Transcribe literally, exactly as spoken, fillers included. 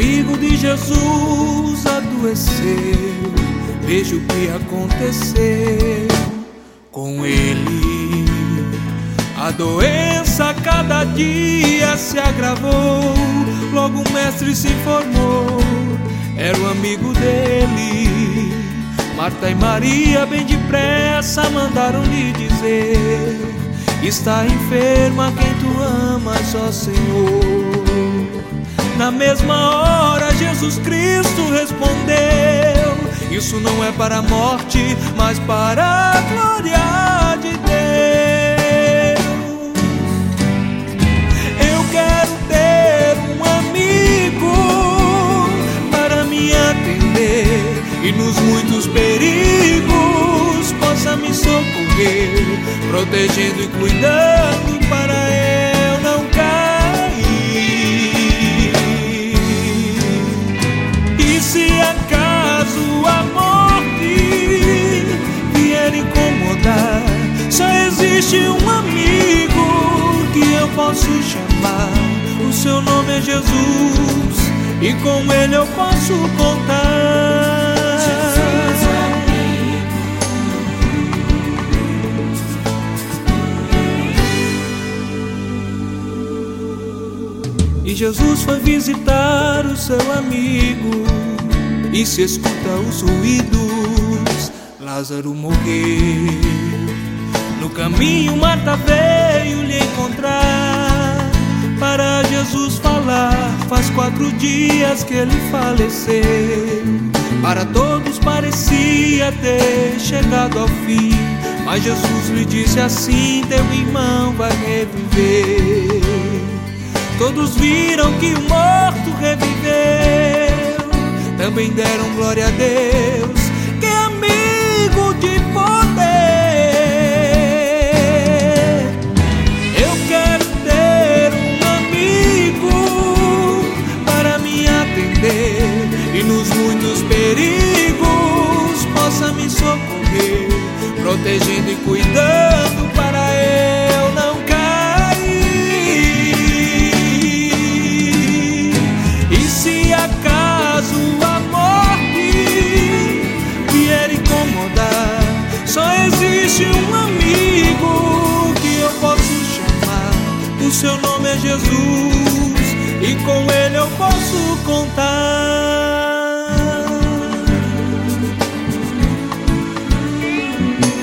amigo de Jesus adoeceu. Veja o que aconteceu com ele. A doença cada dia se agravou. Logo o mestre se informou, era o amigo dele. Marta e Maria bem depressa mandaram lhe dizer: está enferma quem tu amas, ó Senhor. Na mesma hora Jesus Cristo respondeu: isso não é para a morte, mas para a glória de Deus. Eu quero ter um amigo para me atender e nos muitos perigos possa me socorrer, protegendo e cuidando para eu não cair. E se acaso a morte vier incomodar, só existe um amigo que eu posso chamar. O seu nome é Jesus e com ele eu posso contar. E Jesus foi visitar o seu amigo, e se escuta os ruídos, Lázaro morreu. No caminho Marta veio lhe encontrar, para Jesus falar. Faz quatro dias que ele faleceu. Para todos parecia ter chegado ao fim, mas Jesus lhe disse assim: teu irmão vai reviver. Todos viram que o morto reviveu, também deram glória a Deus, que é amigo de poder. Eu quero ter um amigo para me atender e nos muitos perigos possa me socorrer, protegendo e cuidando para eu não cair. E se acaso a morte vier incomodar, só existe um amigo que eu posso chamar. O seu nome é Jesus e com ele eu posso contar.